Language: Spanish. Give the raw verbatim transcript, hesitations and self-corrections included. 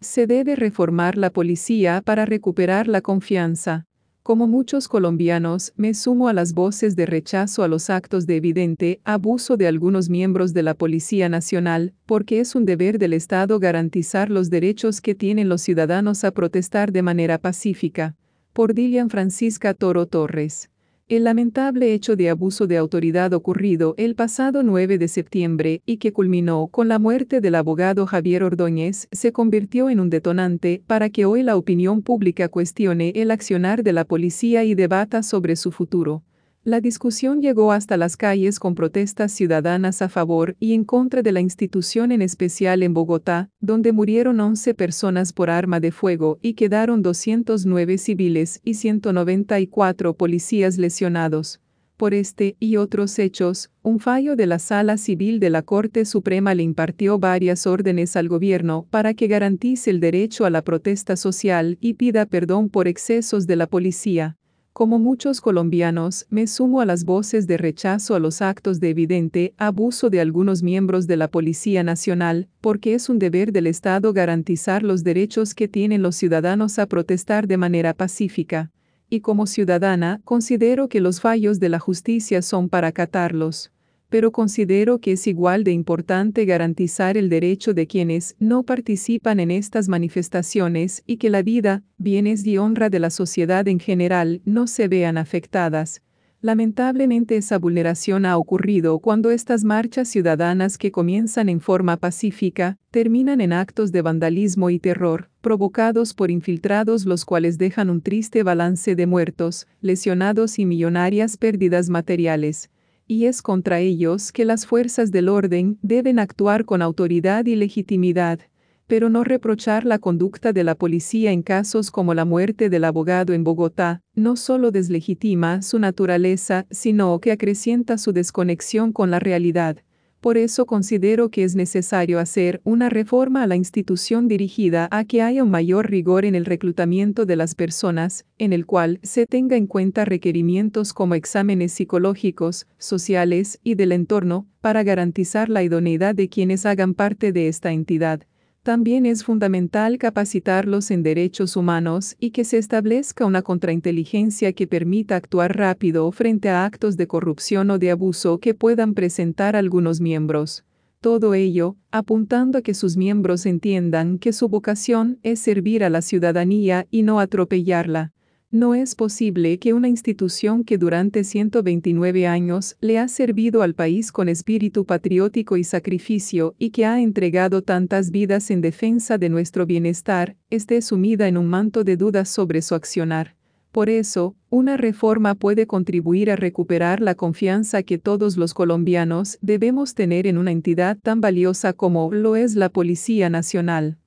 Se debe reformar la policía para recuperar la confianza. Como muchos colombianos, me sumo a las voces de rechazo a los actos de evidente abuso de algunos miembros de la Policía Nacional, porque es un deber del Estado garantizar los derechos que tienen los ciudadanos a protestar de manera pacífica. Por Dilian Francisca Toro Torres. El lamentable hecho de abuso de autoridad ocurrido el pasado nueve de septiembre y que culminó con la muerte del abogado Javier Ordóñez se convirtió en un detonante para que hoy la opinión pública cuestione el accionar de la policía y debata sobre su futuro. La discusión llegó hasta las calles con protestas ciudadanas a favor y en contra de la institución, en especial en Bogotá, donde murieron once personas por arma de fuego y quedaron doscientos nueve civiles y ciento noventa y cuatro policías lesionados. Por este y otros hechos, un fallo de la Sala Civil de la Corte Suprema le impartió varias órdenes al gobierno para que garantice el derecho a la protesta social y pida perdón por excesos de la policía. Como muchos colombianos, me sumo a las voces de rechazo a los actos de evidente abuso de algunos miembros de la Policía Nacional, porque es un deber del Estado garantizar los derechos que tienen los ciudadanos a protestar de manera pacífica. Y como ciudadana, considero que los fallos de la justicia son para acatarlos. Pero considero que es igual de importante garantizar el derecho de quienes no participan en estas manifestaciones y que la vida, bienes y honra de la sociedad en general no se vean afectadas. Lamentablemente esa vulneración ha ocurrido cuando estas marchas ciudadanas que comienzan en forma pacífica, terminan en actos de vandalismo y terror, provocados por infiltrados, los cuales dejan un triste balance de muertos, lesionados y millonarias pérdidas materiales. Y es contra ellos que las fuerzas del orden deben actuar con autoridad y legitimidad, pero no reprochar la conducta de la policía en casos como la muerte del abogado en Bogotá, no solo deslegitima su naturaleza, sino que acrecienta su desconexión con la realidad. Por eso considero que es necesario hacer una reforma a la institución dirigida a que haya un mayor rigor en el reclutamiento de las personas, en el cual se tenga en cuenta requerimientos como exámenes psicológicos, sociales y del entorno, para garantizar la idoneidad de quienes hagan parte de esta entidad. También es fundamental capacitarlos en derechos humanos y que se establezca una contrainteligencia que permita actuar rápido frente a actos de corrupción o de abuso que puedan presentar algunos miembros. Todo ello, apuntando a que sus miembros entiendan que su vocación es servir a la ciudadanía y no atropellarla. No es posible que una institución que durante ciento veintinueve años le ha servido al país con espíritu patriótico y sacrificio y que ha entregado tantas vidas en defensa de nuestro bienestar, esté sumida en un manto de dudas sobre su accionar. Por eso, una reforma puede contribuir a recuperar la confianza que todos los colombianos debemos tener en una entidad tan valiosa como lo es la Policía Nacional.